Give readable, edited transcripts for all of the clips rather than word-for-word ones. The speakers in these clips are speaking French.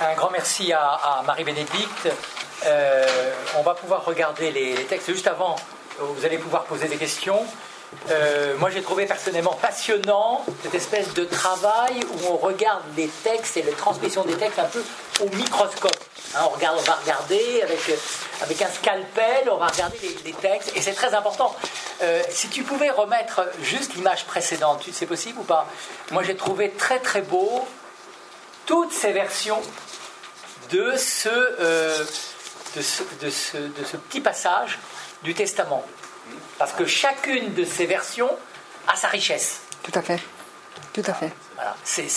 Un grand merci à Marie-Bénédicte. On va pouvoir regarder les textes. Juste avant, vous allez pouvoir poser des questions. Moi, j'ai trouvé personnellement passionnant cette espèce de travail où on regarde les textes et les transmissions des textes un peu au microscope. Hein, on va regarder avec un scalpel, on va regarder les textes, et c'est très important. Si tu pouvais remettre juste l'image précédente, c'est possible ou pas? Moi, j'ai trouvé très très beau toutes ces versions de ce petit passage du Testament. Parce que chacune de ces versions a sa richesse. Tout à fait. Tout à fait. Voilà.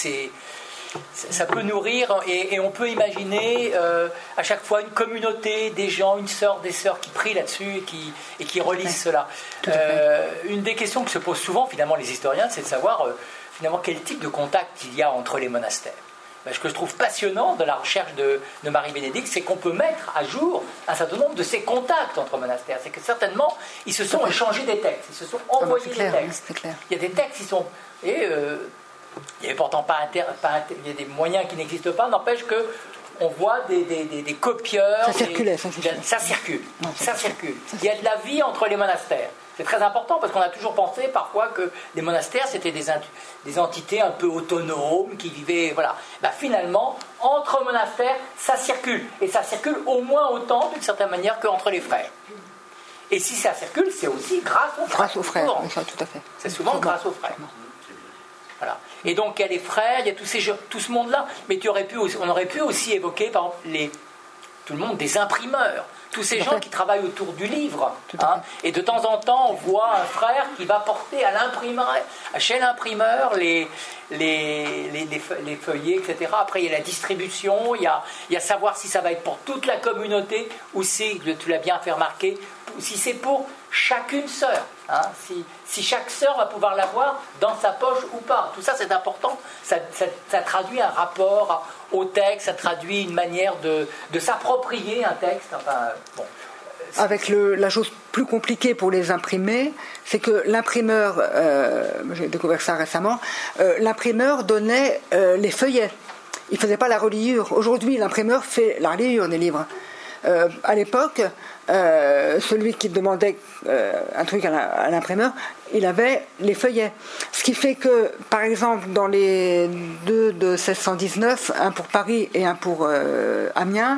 Ça peut nourrir, et on peut imaginer à chaque fois une communauté, des gens, des sœurs qui prient là-dessus et qui relisent cela. Une des questions que se posent souvent finalement les historiens, c'est de savoir finalement quel type de contact il y a entre les monastères. Ce que je trouve passionnant de la recherche de Marie-Bénédicte, c'est qu'on peut mettre à jour un certain nombre de ces contacts entre monastères. C'est que certainement, ils se sont échangés des textes, ils se sont envoyés des textes. C'est clair. Il y a des textes qui sont... il n'y avait pourtant il y a des moyens qui n'existent pas, n'empêche que on voit des copieurs. Ça circulait, ça circule. Il y a de la vie entre les monastères. C'est très important parce qu'on a toujours pensé parfois que les monastères c'était des entités un peu autonomes qui vivaient. Voilà. Finalement, entre monastères, ça circule. Et ça circule au moins autant, d'une certaine manière, qu'entre les frères. Et si ça circule, c'est aussi grâce aux frères. Grâce aux frères, oui, ça, tout à fait. C'est souvent grâce aux frères. Voilà. Et donc, il y a les frères, il y a tout ce monde-là. Mais on aurait pu aussi évoquer, par exemple, tout le monde des imprimeurs. Tous ces gens qui travaillent autour du livre. Et de temps en temps, on voit un frère qui va porter chez l'imprimeur les feuillets, etc. Après, il y a la distribution, il y a savoir si ça va être pour toute la communauté ou si, tu l'as bien fait remarquer, si c'est pour chacune sœur. Si chaque sœur va pouvoir l'avoir dans sa poche ou pas. Tout ça, c'est important. Ça traduit un rapport au texte, ça traduit une manière de s'approprier un texte. Avec la chose plus compliquée pour les imprimés, c'est que l'imprimeur, j'ai découvert ça récemment, l'imprimeur donnait les feuillets. Il ne faisait pas la reliure. Aujourd'hui, l'imprimeur fait la reliure des livres. À l'époque, celui qui demandait un truc à l'imprimeur, il avait les feuillets. Ce qui fait que, par exemple, dans les deux de 1619, un pour Paris et un pour Amiens,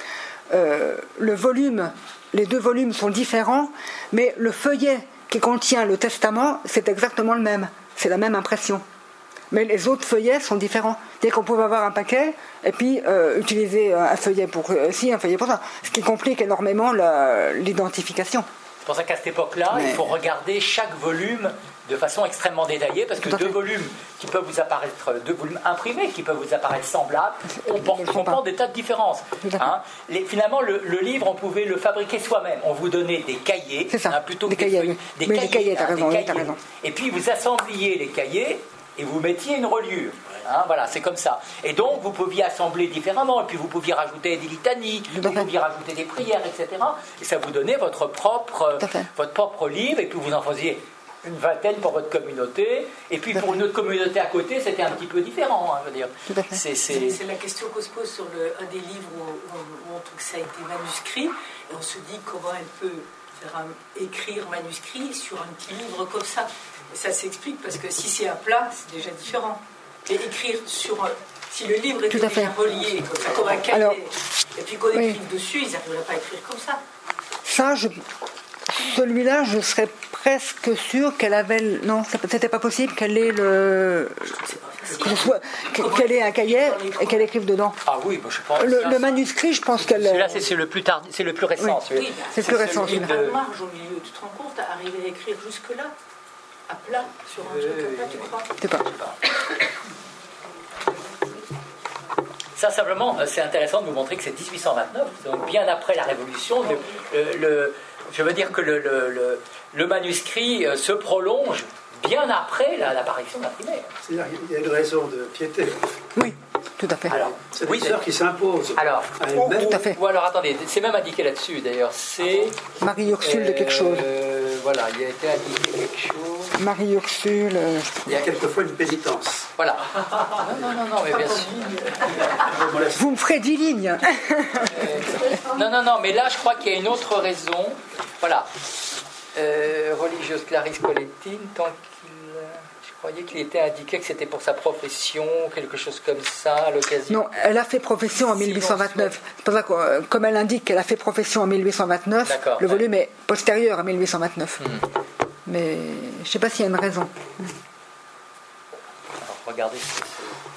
les deux volumes sont différents, mais le feuillet qui contient le testament, c'est exactement le même. C'est la même impression. Mais les autres feuillets sont différents. C'est-à-dire qu'on pouvait avoir un paquet et puis utiliser un feuillet pour ci, un feuillet pour ça. Ce qui complique énormément l'identification. C'est pour ça qu'à cette époque-là, il faut regarder chaque volume de façon extrêmement détaillée, parce que deux volumes imprimés qui peuvent vous apparaître semblables, comportent des tas de différences. Finalement, le livre, on pouvait le fabriquer soi-même. On vous donnait des cahiers, plutôt que des feuilles. Des cahiers, t'as raison. Et puis vous assembliez les cahiers et vous mettiez une reliure. Voilà, c'est comme ça. Et donc, vous pouviez assembler différemment, et puis vous pouviez rajouter des litanies, vous pouviez rajouter des prières, etc. Et ça vous donnait votre propre livre, et puis vous en faisiez une vingtaine pour votre communauté, et puis pour une autre communauté à côté, c'était un petit peu différent, je veux dire. C'est la question qu'on se pose sur un des livres où on trouve que ça a été manuscrit, et on se dit comment elle peut écrire manuscrit sur un petit livre comme ça. Et ça s'explique parce que si c'est un plat, c'est déjà différent. Et écrire si le livre était déjà relié, comme un cahier, et puis qu'on écrive dessus, ils n'arriveraient pas à écrire comme ça. Celui-là, je serais presque sûre qu'elle avait... Non, c'était pas possible qu'elle ait qu'elle ait un cahier et qu'elle écrive dedans. Ah oui, je pense. Le manuscrit, je pense qu'elle... Celui-là, c'est le plus tard, c'est le plus récent. Oui, c'est le plus récent. Il y a une marge au milieu. Tu te rends compte, arriver à écrire jusque-là, à plat, sur un truc comme ça, tu crois? Je sais pas. Ça, simplement, c'est intéressant de vous montrer que c'est 1829, donc bien après la Révolution. Je veux dire que le manuscrit se prolonge bien après l'apparition de l'imprimé. C'est-à-dire qu'il y a une raison de piété. Oui, tout à fait. Alors, c'est une sœur qui s'impose. Alors, tout à fait. Ou alors, attendez, c'est même indiqué là-dessus, d'ailleurs. C'est Marie Ursule de quelque chose. Voilà, il a été indiqué quelque chose. Marie-Ursule. Il y a quelquefois une pénitence. Voilà. Non, mais bien sûr. Vous me ferez 10 lignes. Non, mais là, je crois qu'il y a une autre raison. Voilà. Religieuse Clarisse Collettine, tant qu'il... Je croyais qu'il était indiqué que c'était pour sa profession, quelque chose comme ça, à l'occasion. Non, elle a fait profession en 1829. C'est pour ça que, comme elle indique qu'elle a fait profession en 1829, D'accord, le volume est postérieur à 1829. Mais je ne sais pas s'il y a une raison. Alors, regardez ce que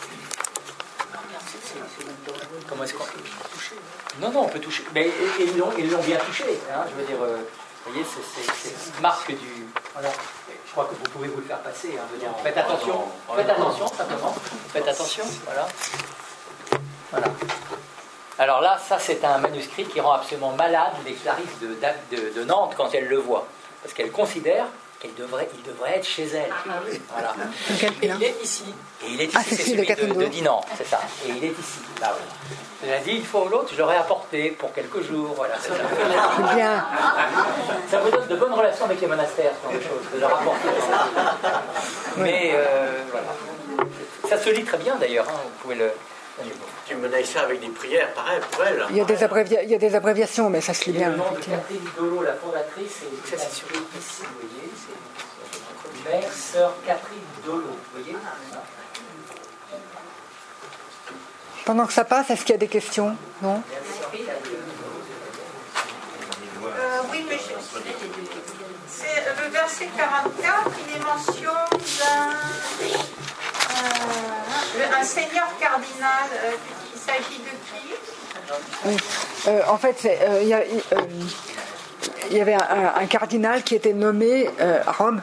c'est. Comment est-ce qu'on peut toucher? Non, on peut toucher. Mais ils l'ont bien touché. Hein, je veux dire, vous voyez, c'est marque du... Voilà. Je crois que vous pouvez vous le faire passer. Hein, je veux dire. Faites attention simplement. Faites attention, voilà. Alors là, ça c'est un manuscrit qui rend absolument malade les Clarisses de Nantes quand elles le voient. Parce qu'elles considèrent qu'il devrait être chez elles. Voilà. Et il est ici. Et il est ici, c'est celui de Dinan, c'est ça. Et il est ici, là, oui. Elle a dit, une fois ou l'autre, je l'aurais apporté pour quelques jours. Voilà, c'est ça. C'est bien. Ça vous donne de bonnes relations avec les monastères, ce genre de choses, de leur apporter. Mais voilà. Ça se lit très bien d'ailleurs, hein, vous pouvez le... Tu menais ça avec des prières, pareil, pour elle. Il y a des abréviations, mais ça se lit bien. Le nom de Catherine Dolo, la fondatrice, c'est ici, vous voyez. C'est mère, sœur Catherine Dolo, vous voyez. Pendant que ça passe, est-ce qu'il y a des questions? Non? Oui, mais c'est le verset 44, il est mention d'un seigneur cardinal. Il s'agit de qui? Oui. En fait, il y avait un cardinal qui était nommé à Rome.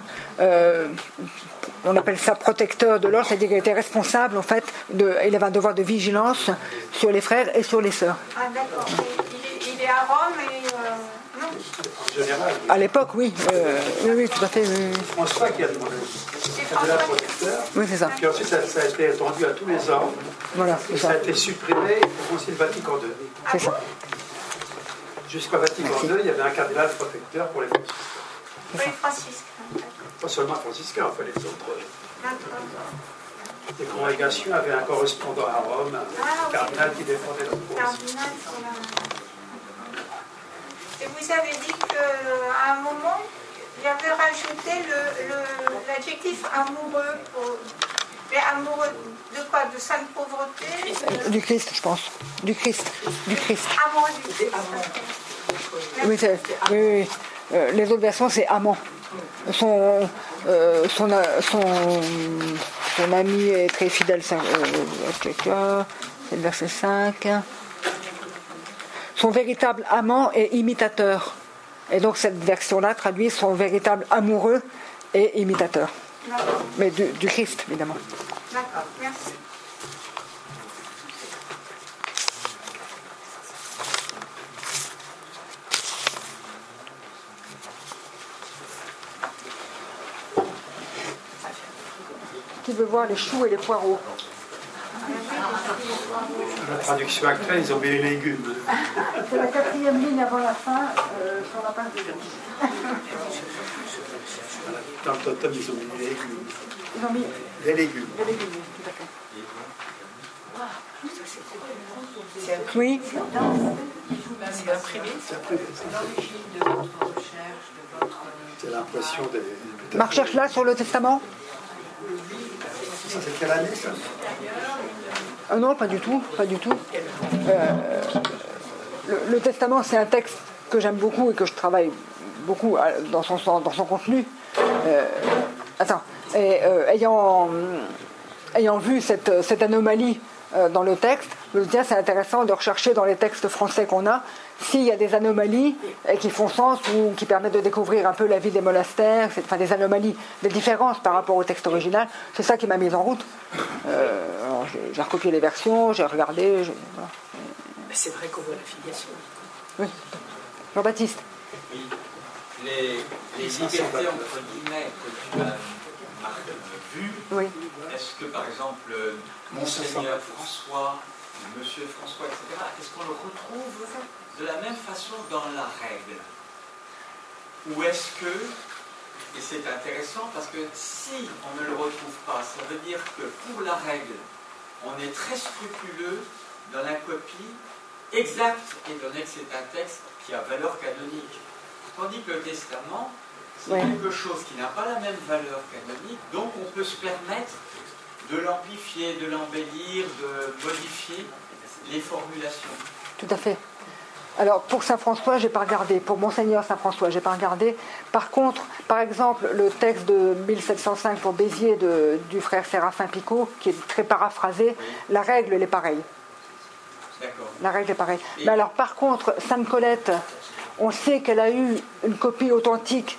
On appelle ça protecteur de l'ordre, c'est-à-dire qu'il était responsable, en fait, il avait un devoir de vigilance sur les frères et sur les sœurs. Ah d'accord, il est à Rome et... non. En général, À l'époque, oui. Oui, tout à fait. Oui. François qui a demandé. C'est là protecteur. Oui, c'est ça. Puis ensuite, ça a été étendu à tous les ordres. Voilà, Et c'est ça ça. a été supprimé au Concile Vatican II. C'est ça. Jusqu'au Vatican II, il y avait un cardinal protecteur pour les franciscains. Pour les franciscains. Pas seulement franciscains, enfin les autres. D'accord. Les congrégations avaient un correspondant à Rome, un cardinal qui défendait leur cause. Cardinal, voilà. Et vous avez dit qu'à un moment, il avait rajouté l'adjectif amoureux. Mais amoureux de quoi? De sainte pauvreté? Du Christ, je pense. Du Christ. Amoureux du Christ. Oui, oui. Les autres versions, c'est amant. Son ami est très fidèle. C'est le verset 5. Son véritable amant est imitateur. Et donc cette version-là traduit son véritable amoureux et imitateur. Mais du Christ, évidemment. D'accord, merci. Qui veut voir les choux et les poireaux? Dans la traduction actuelle, ils ont mis les légumes. C'est la 4e ligne avant la fin, sur la page de Dans le totem, ils ont mis les légumes. Ils ont mis Les légumes. les légumes, tout à fait. Oui. C'est imprimé. C'est l'impression des... Ma recherche là sur le testament? Ça, c'est quelle année, ça? Non, pas du tout. Le testament, c'est un texte que j'aime beaucoup et que je travaille beaucoup dans son contenu. Ayant vu cette anomalie dans le texte, je me dis, c'est intéressant de rechercher dans les textes français qu'on a s'il y a des anomalies qui font sens ou qui permettent de découvrir un peu la vie des monastères, enfin des anomalies, des différences par rapport au texte original. C'est ça qui m'a mise en route. J'ai recopié les versions, j'ai regardé. Voilà. C'est vrai qu'on voit la filiation. Oui. Jean-Baptiste. Oui. Les libertés entre guillemets que tu as vues, Oui. est-ce que par exemple Monseigneur François, Monsieur François, etc., est-ce qu'on le retrouve de la même façon dans la règle? Ou est-ce que Et c'est intéressant parce que si on ne le retrouve pas, ça veut dire que pour la règle, on est très scrupuleux dans la copie exacte, étant donné que c'est un texte qui a valeur canonique. Tandis que le testament, c'est quelque chose qui n'a pas la même valeur canonique, donc on peut se permettre de l'amplifier, de l'embellir, de modifier les formulations. Tout à fait. Alors pour Saint François, j'ai pas regardé. Pour Monseigneur Saint François, j'ai pas regardé. Par contre, par exemple, le texte de 1705 pour Béziers du frère Séraphin Picot, qui est très paraphrasé, la règle elle est pareille. D'accord. La règle est pareille. Mais alors par contre, Sainte Colette, on sait qu'elle a eu une copie authentique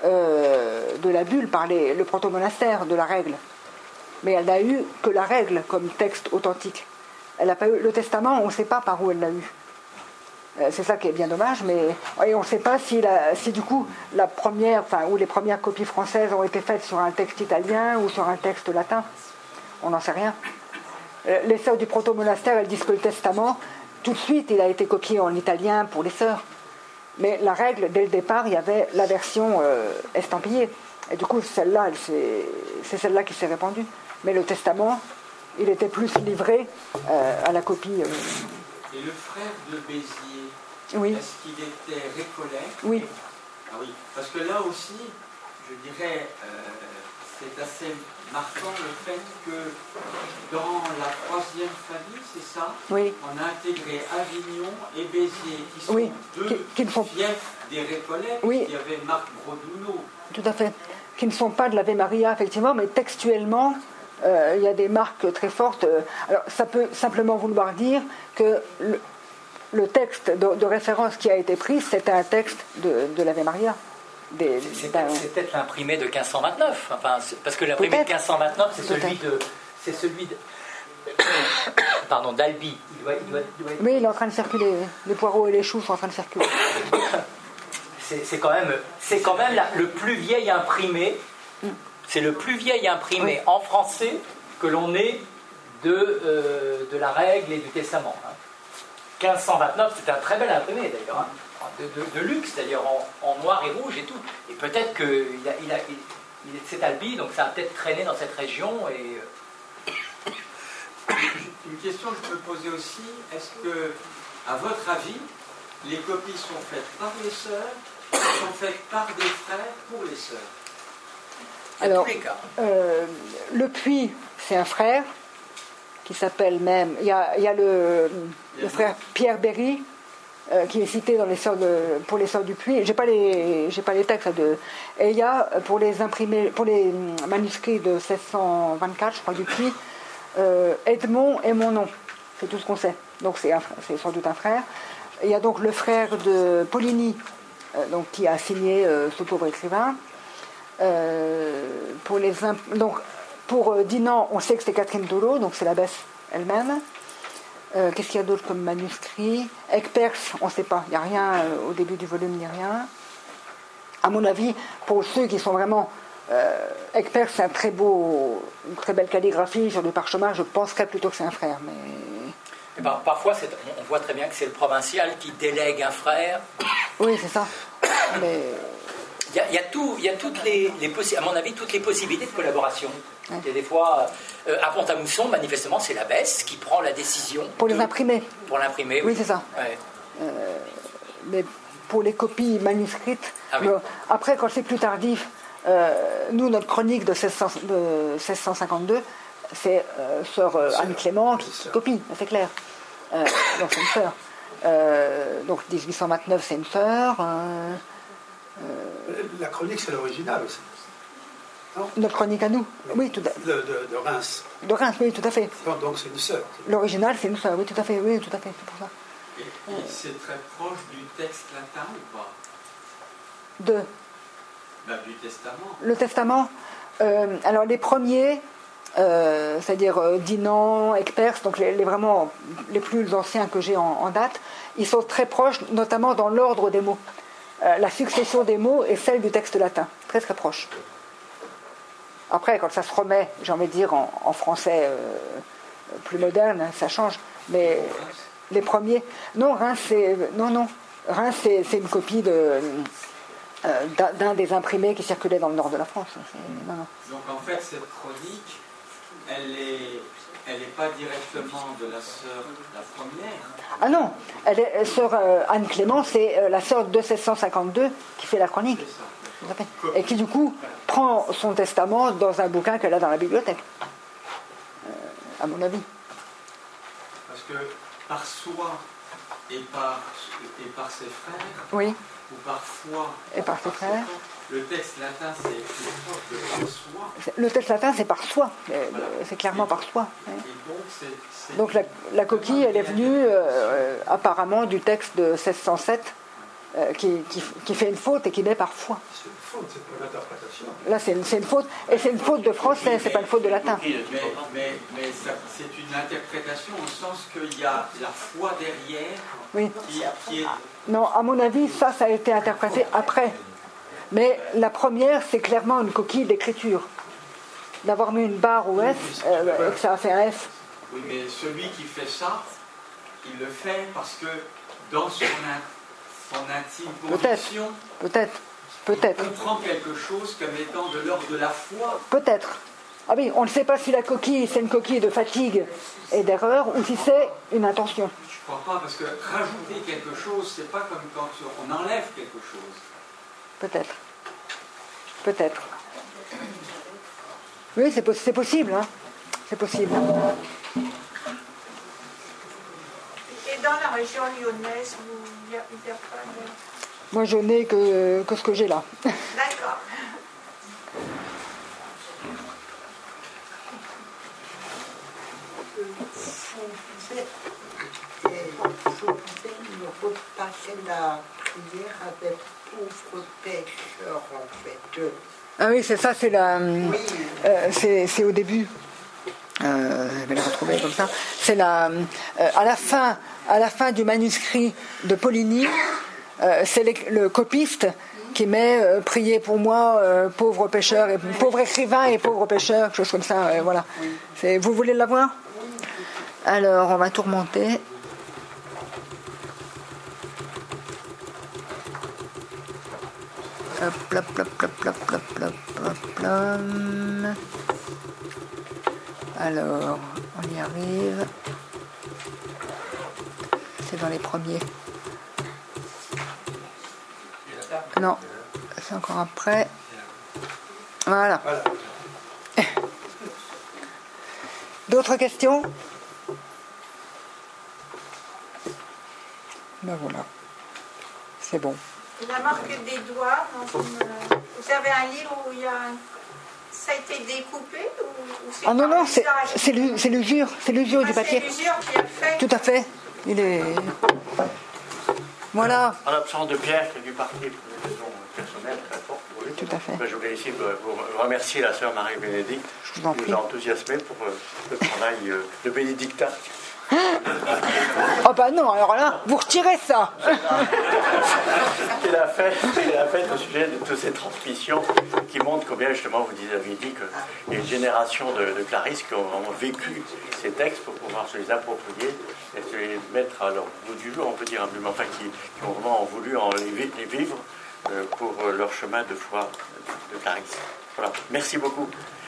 de la bulle par le proto-monastère de la règle. Mais elle n'a eu que la règle comme texte authentique. Elle n'a pas eu le testament, on ne sait pas par où elle l'a eu. C'est ça qui est bien dommage, mais et on ne sait pas si du coup la première, ou les premières copies françaises ont été faites sur un texte italien ou sur un texte latin. On n'en sait rien. Les sœurs du proto-monastère, elles disent que le testament, tout de suite, il a été copié en italien pour les sœurs. Mais la règle, dès le départ, il y avait la version estampillée. Et du coup, celle-là, c'est celle-là qui s'est répandue. Mais le testament, il était plus livré à la copie. Et le frère de Béziers, Oui. est-ce qu'il était récollet? Oui. Ah oui, parce que là aussi, je dirais, c'est assez marquant le fait que dans la troisième famille, c'est ça, oui. On a intégré Avignon et Béziers, qui sont oui. deux fiefs des récollets, oui. qui avait Marc Brodouno. Tout à fait. Qui ne sont pas de l'Ave Maria, effectivement, mais textuellement, il y a des marques très fortes. Alors, ça peut simplement vouloir dire que le texte de référence qui a été pris, c'était un texte de l'Ave Maria. C'est peut-être l'imprimé de 1529, enfin, parce que l'imprimé de 1529, c'est celui de pardon, d'Albi. Oui, il est en train de circuler. Les poireaux et les choux sont en train de circuler. C'est quand même le plus vieil imprimé. C'est le plus vieil imprimé en français que l'on ait de la règle et du testament. 1529, c'est un très bel imprimé d'ailleurs, de luxe d'ailleurs, en noir et rouge et tout. Et peut-être que c'est Albi, donc ça a peut-être traîné dans cette région. Et une question que je peux poser aussi, est-ce que, à votre avis, les copies sont faites par les sœurs, sont faites par des frères pour les sœurs? Alors, le Puy, c'est un frère qui s'appelle même. Il y a le frère Pierre Berry qui est cité dans pour les sœurs du Puy. J'ai pas les textes et il y a pour les manuscrits de 1624, je crois, du Puy, Edmond et mon nom. C'est tout ce qu'on sait. Donc c'est sans doute un frère. Il y a donc le frère de Poligny, donc qui a signé ce pauvre écrivain. Pour Dinan, on sait que c'est Catherine Dolot, donc c'est l'abbesse elle-même. Qu'est-ce qu'il y a d'autre comme manuscrit? Ecpers, on ne sait pas, il n'y a rien au début du volume, il n'y a rien. À mon avis, pour ceux qui sont vraiment... Ecpers, c'est une très belle calligraphie sur du parchemin, je penserais plutôt que c'est un frère. Mais... parfois, on voit très bien que c'est le provincial qui délègue un frère. Oui, c'est ça. Mais... Il y a toutes les à mon avis, toutes les possibilités de collaboration. Ouais. Et des fois, à Pont-à-Mousson, manifestement, c'est l'abbesse qui prend la décision. Pour les imprimer. Pour l'imprimer, oui. C'est ça. Ouais. Mais pour les copies manuscrites, oui. Après, quand c'est plus tardif, nous, notre chronique de 1652, c'est sœur Anne Clément qui copie, c'est clair. Donc c'est une sœur. Donc 1829, c'est une sœur. La chronique, c'est l'original aussi. Non, notre chronique à nous, oui, tout à fait. De Reims. De Reims, oui, tout à fait. Donc c'est une sœur. L'original, c'est une sœur, oui, tout à fait, c'est pour ça. Et c'est très proche du texte latin ou pas? Du testament. Le testament, alors les premiers, c'est-à-dire Dinan, Ecpers, donc vraiment les plus anciens que j'ai en date, ils sont très proches, notamment dans l'ordre des mots. La succession des mots est celle du texte latin, très très proche. Après, quand ça se remet, j'ai envie de dire, en français plus moderne, ça change. Mais les premiers... Non, Reims, c'est une copie de... d'un des imprimés qui circulaient dans le nord de la France. Non, non. Donc en fait, cette chronique, elle est pas directement de la sœur la première. Ah non, sœur Anne Clément, c'est la sœur de 1652 qui fait la chronique. Et qui du coup prend son testament dans un bouquin qu'elle a dans la bibliothèque. À mon avis. Parce que par soi et par ses frères, oui. Ou par foi et par ses frères, le texte latin c'est écrit proche de par soi. Le texte latin c'est par soi, voilà. C'est clairement par soi. Et donc, donc la coquille elle est venue apparemment du texte de 1607 qui fait une faute et qui met par foi. C'est une faute, c'est pas l'interprétation. Là c'est une faute, et c'est une faute de français, c'est pas une faute de latin. Mais c'est une interprétation au sens qu'il y a la foi derrière oui. qui est... Non, à mon avis, ça a été interprété après. Mais la première, c'est clairement une coquille d'écriture. D'avoir mis une barre ou S, et que ça a fait un F. Oui, mais celui qui fait ça, il le fait parce que dans son intime conviction, peut-être. on comprend quelque chose comme étant de l'ordre de la foi. Peut-être. Ah oui, on ne sait pas si la coquille, c'est une coquille de fatigue et d'erreur, ou si c'est une intention. Je ne crois pas, parce que rajouter quelque chose, c'est pas comme quand on enlève quelque chose. Peut-être. Oui, c'est possible, hein. C'est possible. Et dans la région lyonnaise, il n'y a pas de... Moi, je n'ai que ce que j'ai là. D'accord. Vous pouvez me repasser la prière à des pauvres pêcheurs, en fait. Ah oui, c'est ça, c'est la... Oui. C'est au début. Je vais le retrouver comme ça. C'est la... à la fin du manuscrit de Poligny, c'est le copiste qui met priez pour moi, pauvre pêcheur, pauvre écrivain et pauvre pêcheur, quelque chose comme ça. Voilà. Vous voulez l'avoir ? Alors, on va tout remonter. Hop, hop. Alors, on y arrive. C'est dans les premiers. Non, c'est encore après. Voilà. D'autres questions ? Ben voilà. C'est bon. La marque des doigts, vous avez un livre où il y a ça a été découpé ou c'est ah non, non, c'est l'usure du papier. C'est l'usure qui a fait. Tout à fait. Il est... Voilà. En l'absence de Pierre qui a dû partir pour des raisons personnelles très fortes pour lui. Tout à fait. Je voulais ici vous remercier la sœur Marie-Bénédicte qui nous a enthousiasmé pour le travail de bénédictin. Ah bah non, alors là, vous retirez ça. Il a fait au sujet de toutes ces transmissions qui montrent combien justement vous avez dit que il y a une génération de claristes qui ont vécu ces textes pour pouvoir se les approprier et se les mettre à leur bout du jour, on peut dire, enfin qui ont vraiment voulu les vivre pour leur chemin de foi de clariste. Voilà, merci beaucoup.